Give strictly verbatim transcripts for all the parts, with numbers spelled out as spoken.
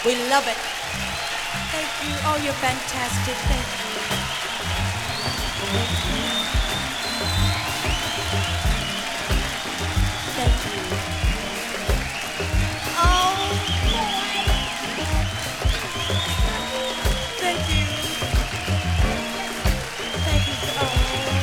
We love it. Thank you. Oh, you're fantastic. Thank you. Thank you. Oh, boy. Thank you. Thank you. Oh.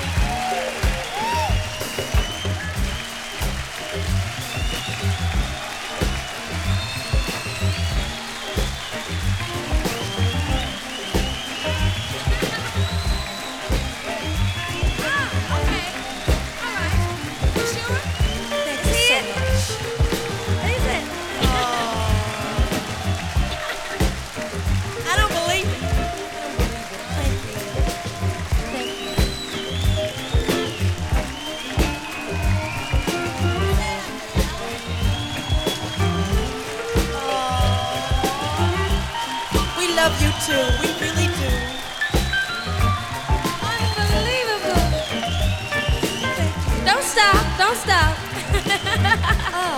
Love you too, we really do. Unbelievable. Don't stop, don't stop. Oh,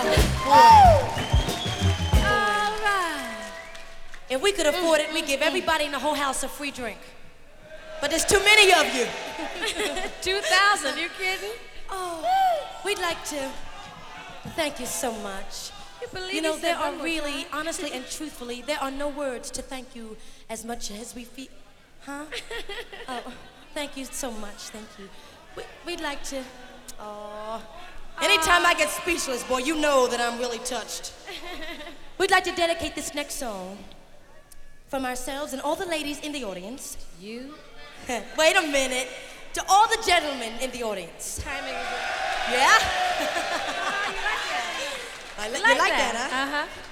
boy. All right. If we could afford it, we'd give everybody in the whole house a free drink. But there's too many of you. two thousand, you kidding? Oh, we'd like to thank you so much. You know, there are really, honestly and truthfully, there are no words to thank you as much as we feel. Huh? Oh, thank you so much. Thank you. We, we'd like to. Oh. Anytime I get speechless, boy, you know that I'm really touched. We'd like to dedicate this next song from ourselves and all the ladies in the audience. You? Wait a minute. To all the gentlemen in the audience. Timing is Yeah? oh, you like that? I li- like you like that, that huh? Uh-huh.